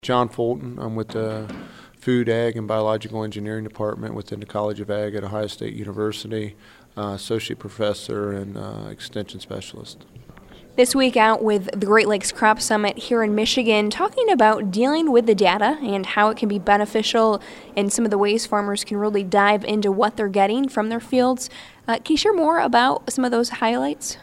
John Fulton. I'm with the Food, Ag, and Biological Engineering Department within the College of Ag at Ohio State University, Associate Professor and Extension Specialist. This week out with the Great Lakes Crop Summit here in Michigan, talking about dealing with the data and how it can be beneficial and some of the ways farmers can really dive into what they're getting from their fields. Can you share more about some of those highlights?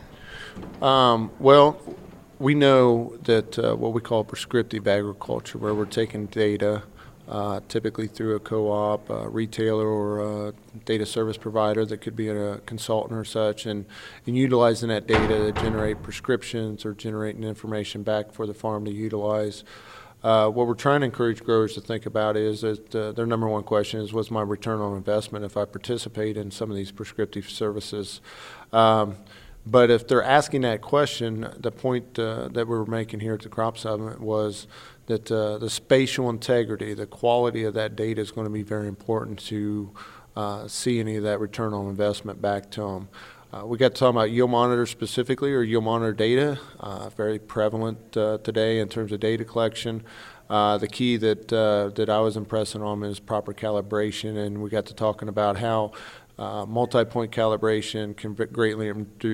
Well, we know that what we call prescriptive agriculture, where we're taking data typically through a co-op, a retailer, or a data service provider that could be a consultant or such, and utilizing that data to generate prescriptions or generating information back for the farm to utilize. What we're trying to encourage growers to think about is that their number one question is, what's my return on investment if I participate in some of these prescriptive services? But if they're asking that question, the point that we were making here at the Crop Summit was that the spatial integrity, the quality of that data is going to be very important to see any of that return on investment back to them. We got to talk about yield monitor specifically, or yield monitor data, very prevalent today in terms of data collection. The key that I was impressing on is proper calibration, and we got to talking about how multi-point calibration can greatly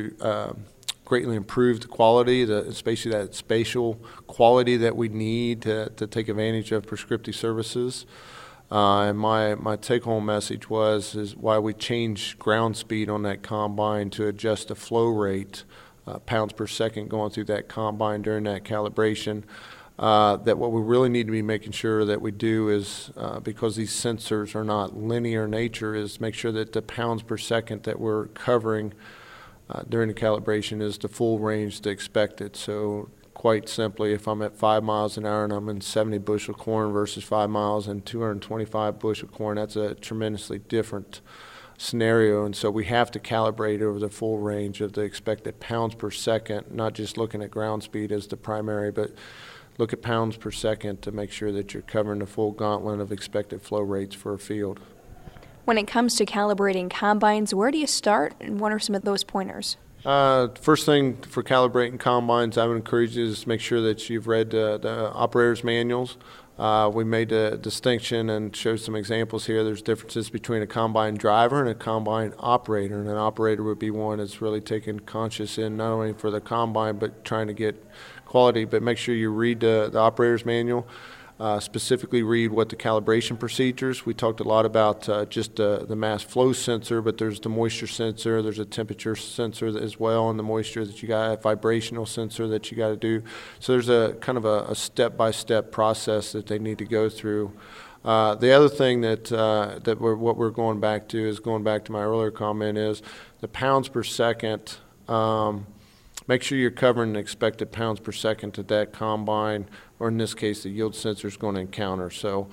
improve the quality, especially that spatial quality that we need to take advantage of prescriptive services. And my take-home message is why we changed ground speed on that combine to adjust the flow rate, pounds per second going through that combine during that calibration. That what we really need to be making sure that we do is, because these sensors are not linear in nature, is make sure that the pounds per second that we're covering during the calibration is the full range to expected. So quite simply, if I'm at 5 miles an hour and I'm in 70 bushel corn versus 5 miles and 225 bushel corn, that's a tremendously different scenario. And so we have to calibrate over the full range of the expected pounds per second, not just looking at ground speed as the primary, but look at pounds per second to make sure that you're covering the full gauntlet of expected flow rates for a field. When it comes to calibrating combines, where do you start, and what are some of those pointers? First thing for calibrating combines, I would encourage you to make sure that you've read the operator's manuals. We made a distinction and showed some examples here. There's differences between a combine driver and a combine operator, and an operator would be one that's really taking conscious in not only for the combine but trying to get quality. But make sure you read the operator's manual. Specifically read what the calibration procedures. We talked a lot about just the mass flow sensor, but there's the moisture sensor, there's a temperature sensor as well, and the moisture that you got, a vibrational sensor that you got to do. So there's a kind of a step-by-step process that they need to go through. The other thing that what we're going back to is going back to my earlier comment is the pounds per second. Make sure you're covering the expected pounds per second that that combine, or in this case, the yield sensor is going to encounter. So,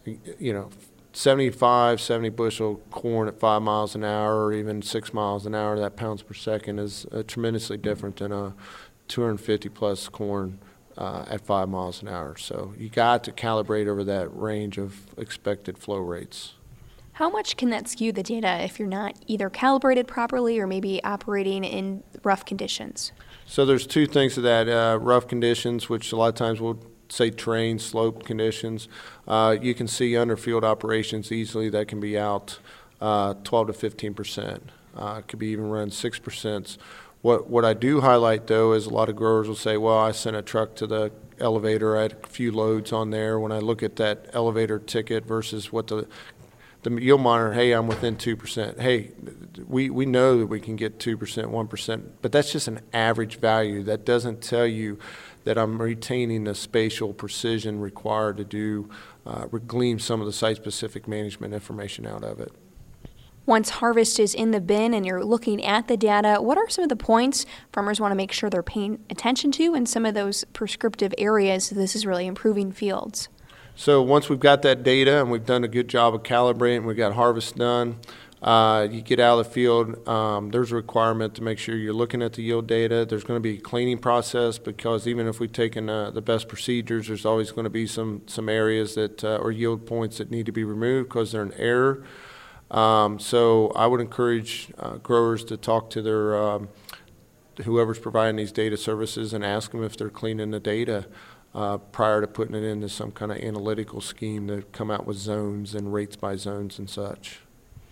70 bushel corn at 5 miles an hour, or even 6 miles an hour, that pounds per second is tremendously different than a 250 plus corn at 5 miles an hour. So you got to calibrate over that range of expected flow rates. How much can that skew the data if you're not either calibrated properly or maybe operating in rough conditions? So there's two things to that. Rough conditions, which a lot of times we'll say terrain, slope conditions. You can see under field operations easily that can be out 12 to 15%. It could be even run 6%. What I do highlight, though, is a lot of growers will say, well, I sent a truck to the elevator, I had a few loads on there. When I look at that elevator ticket versus what the yield monitor, hey, I'm within 2%. Hey, we know that we can get 2%, 1%, but that's just an average value. That doesn't tell you that I'm retaining the spatial precision required to do glean some of the site-specific management information out of it. Once harvest is in the bin and you're looking at the data, what are some of the points farmers want to make sure they're paying attention to in some of those prescriptive areas this is really improving fields? So once we've got that data and we've done a good job of calibrating, we've got harvest done, you get out of the field, there's a requirement to make sure you're looking at the yield data. There's going to be a cleaning process, because even if we've taken the best procedures, there's always going to be some areas that or yield points that need to be removed because they're in error. So I would encourage growers to talk to their whoever's providing these data services and ask them if they're cleaning the data. prior to putting it into some kind of analytical scheme to come out with zones and rates by zones and such.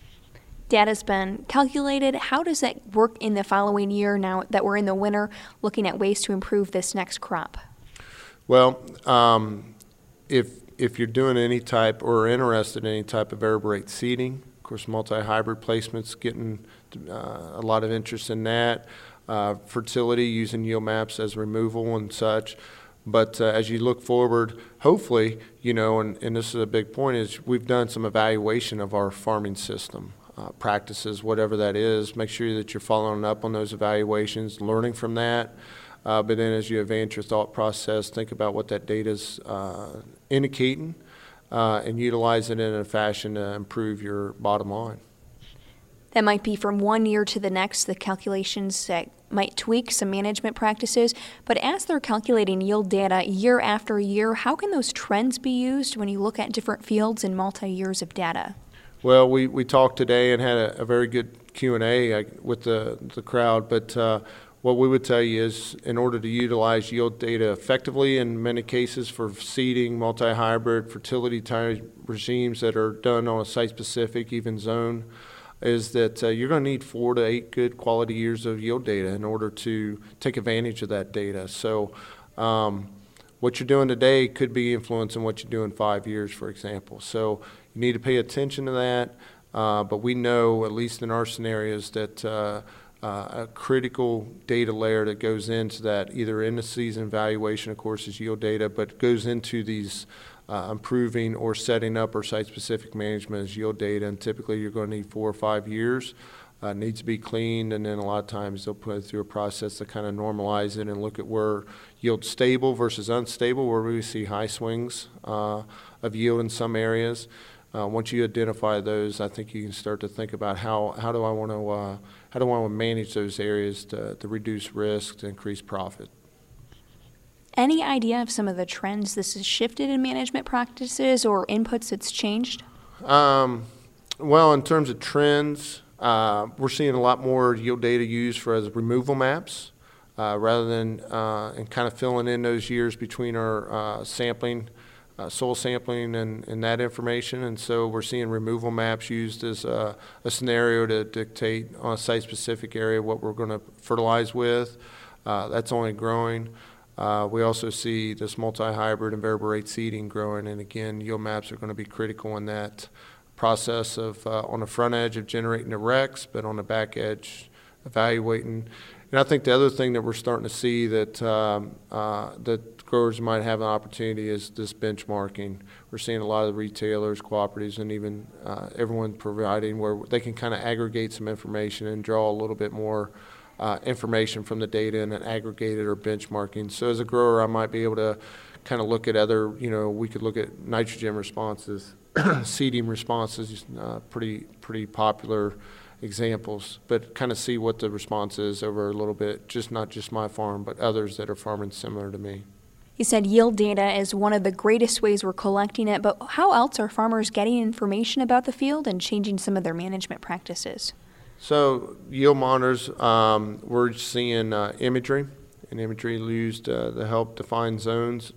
Data's been calculated. How does that work in the following year now that we're in the winter, looking at ways to improve this next crop? Well, if you're doing any type or interested in any type of variable rate seeding, of course, multi-hybrid placement's getting a lot of interest in that. Fertility, using yield maps as removal and such. But as you look forward, hopefully, and this is a big point, is we've done some evaluation of our farming system. Practices, whatever that is, make sure that you're following up on those evaluations, learning from that. But then as you advance your thought process, think about what that data's indicating and utilize it in a fashion to improve your bottom line. That might be from one year to the next, the calculations that might tweak some management practices. But as they're calculating yield data year after year, how can those trends be used when you look at different fields and multi-years of data? Well, we talked today and had a very good Q&A with the crowd, but what we would tell you is in order to utilize yield data effectively in many cases for seeding, multi-hybrid, fertility type regimes that are done on a site-specific, even zone, is that you're going to need 4 to 8 good quality years of yield data in order to take advantage of that data. So what you're doing today could be influencing what you do in 5 years, for example. So you need to pay attention to that, but we know, at least in our scenarios, that a critical data layer that goes into that, either in the season evaluation, of course, is yield data, but goes into these improving or setting up or site-specific management is yield data, and typically you're going to need 4 or 5 years. It needs to be cleaned, and then a lot of times they'll put it through a process to kind of normalize it and look at where yield's stable versus unstable, where we see high swings of yield in some areas. Once you identify those, I think you can start to think about how do I want to manage those areas to reduce risk, to increase profit. Any idea of some of the trends this has shifted in management practices or inputs it's changed? Well, in terms of trends, we're seeing a lot more yield data used as removal maps rather than and kind of filling in those years between our sampling. Soil sampling and that information, and so we're seeing removal maps used as a scenario to dictate on a site-specific area what we're going to fertilize with. That's only growing. We also see this multi-hybrid and variable rate seeding growing, and again, yield maps are going to be critical in that process of on the front edge of generating the RECs, but on the back edge evaluating. And I think the other thing that we're starting to see that that growers might have an opportunity is this benchmarking. We're seeing a lot of the retailers, cooperatives, and even everyone providing where they can kind of aggregate some information and draw a little bit more information from the data and then aggregate it or benchmarking. So as a grower, I might be able to kind of look at other, we could look at nitrogen responses, seeding responses, pretty popular examples, but kind of see what the response is over a little bit, not just my farm, but others that are farming similar to me. You said yield data is one of the greatest ways we're collecting it, but how else are farmers getting information about the field and changing some of their management practices? So yield monitors, we're seeing imagery used to help define zones.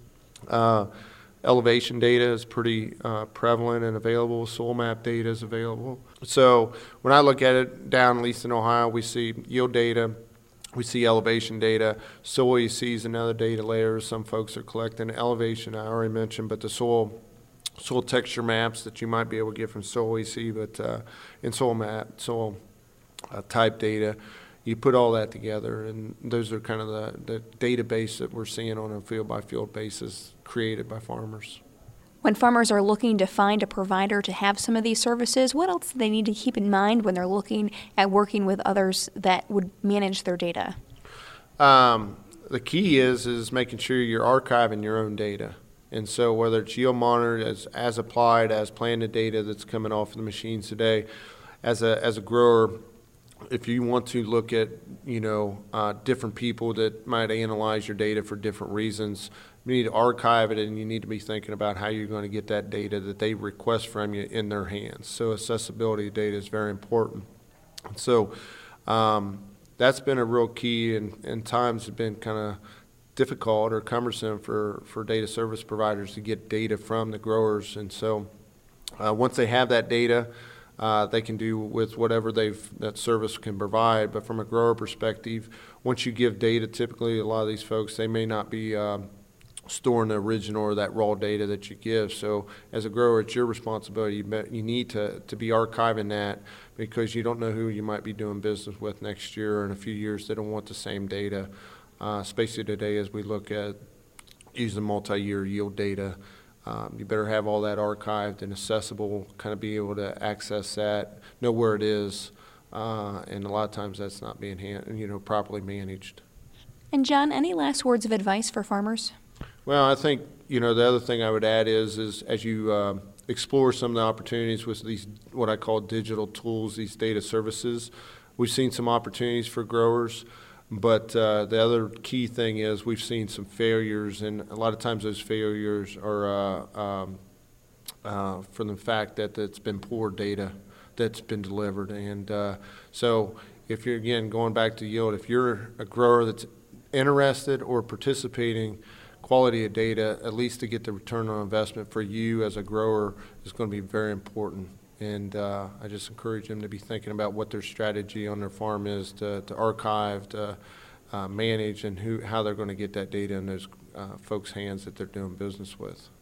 Elevation data is pretty prevalent and available. Soil map data is available. So when I look at it down, at least in Ohio, we see yield data, we see elevation data. Soil EC is another data layer. Some folks are collecting elevation, I already mentioned, but the soil texture maps that you might be able to get from Soil EC, but in soil type data, you put all that together, and those are kind of the database that we're seeing on a field-by-field basis created by farmers. When farmers are looking to find a provider to have some of these services, what else do they need to keep in mind when they're looking at working with others that would manage their data? The key is making sure you're archiving your own data. And so whether it's yield monitored as applied, as planted data that's coming off of the machines today, as a grower, if you want to look at, different people that might analyze your data for different reasons, you need to archive it, and you need to be thinking about how you're going to get that data that they request from you in their hands. So accessibility of data is very important. So that's been a real key, and times have been kind of difficult or cumbersome for data service providers to get data from the growers. And so once they have that data, they can do with whatever that service can provide. But from a grower perspective, once you give data, typically a lot of these folks, they may not be storing the original or that raw data that you give. So as a grower, it's your responsibility. You need to be archiving that, because you don't know who you might be doing business with next year or in a few years. They don't want the same data. Especially today as we look at using multi-year yield data. You better have all that archived and accessible, kind of be able to access that, know where it is, and a lot of times that's not being properly managed. And John, any last words of advice for farmers? Well, I think the other thing I would add is as you explore some of the opportunities with these what I call digital tools, these data services, we've seen some opportunities for growers. But the other key thing is we've seen some failures, and a lot of times those failures are from the fact that it's been poor data that's been delivered. And so if you're, again, going back to yield, if you're a grower that's interested or participating, quality of data, at least to get the return on investment for you as a grower, is going to be very important. And I just encourage them to be thinking about what their strategy on their farm is to archive, to manage, and how they're going to get that data in those folks' hands that they're doing business with.